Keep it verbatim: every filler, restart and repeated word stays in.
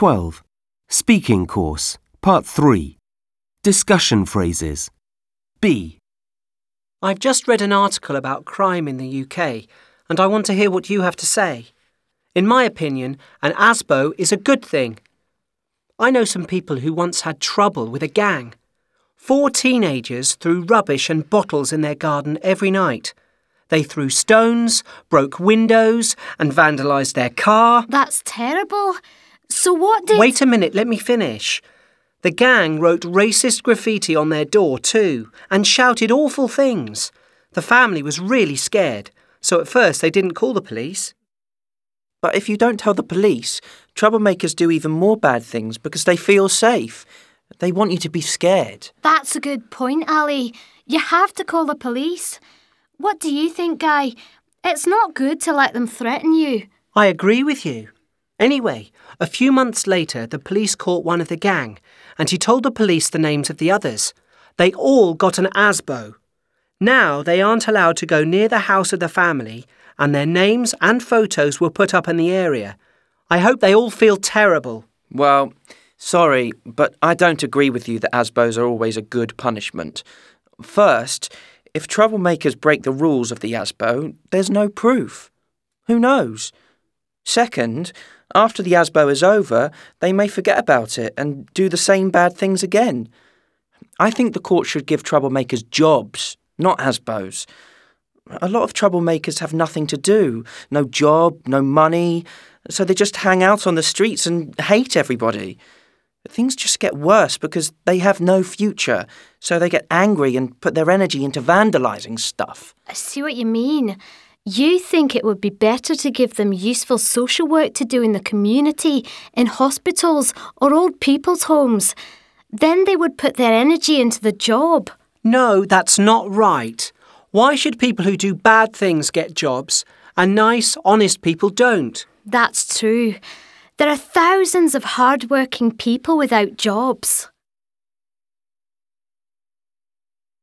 twelve. Speaking Course, Part three. Discussion Phrases. B. I've just read an article about crime in the U K, and I want to hear what you have to say. In my opinion, an A S B O is a good thing. I know some people who once had trouble with a gang. Four teenagers threw rubbish and bottles in their garden every night. They threw stones, broke windows, and vandalised their car. That's terrible. So what did... Wait a minute, let me finish. The gang wrote racist graffiti on their door too, and shouted awful things. The family was really scared, so at first they didn't call the police. But if you don't tell the police, troublemakers do even more bad things because they feel safe. They want you to be scared. That's a good point, Ali. You have to call the police. What do you think, Guy? It's not good to let them threaten you. I agree with you. Anyway, a few months later, the police caught one of the gang, and he told the police the names of the others. They all got an A S B O. Now they aren't allowed to go near the house of the family, and their names and photos were put up in the area. I hope they all feel terrible. Well, sorry, but I don't agree with you that A S B Os are always a good punishment. First, if troublemakers break the rules of the A S B O, there's no proof. Who knows? Second, after the A S B O is over, they may forget about it and do the same bad things again. I think the court should give troublemakers jobs, not A S B Os. A lot of troublemakers have nothing to do, no job, no money, so they just hang out on the streets and hate everybody. Things just get worse because they have no future, so they get angry and put their energy into vandalising stuff. I see what you mean. You think it would be better to give them useful social work to do in the community, in hospitals or old people's homes. Then they would put their energy into the job. No, that's not right. Why should people who do bad things get jobs and nice, honest people don't? That's true. There are thousands of hard-working people without jobs.